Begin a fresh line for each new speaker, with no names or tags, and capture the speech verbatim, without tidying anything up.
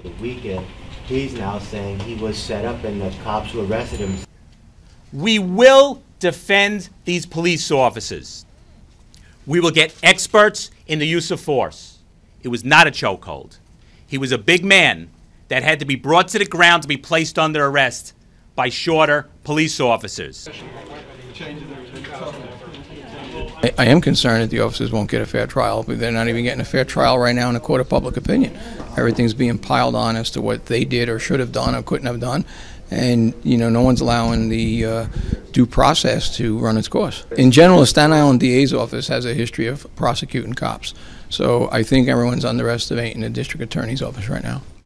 The weekend, he's now saying he was set up and the cops who arrested him.
We will defend these police officers. We will get experts in the use of force. It was not a chokehold. He was a big man that had to be brought to the ground to be placed under arrest by shorter police officers.
I am concerned that the officers won't get a fair trial, but they're not even getting a fair trial right now in a court of public opinion. Everything's being piled on as to what they did or should have done or couldn't have done. And, you know, no one's allowing the uh, due process to run its course. In general, the Staten Island D A's office has a history of prosecuting cops. So I think everyone's underestimating the district attorney's office right now.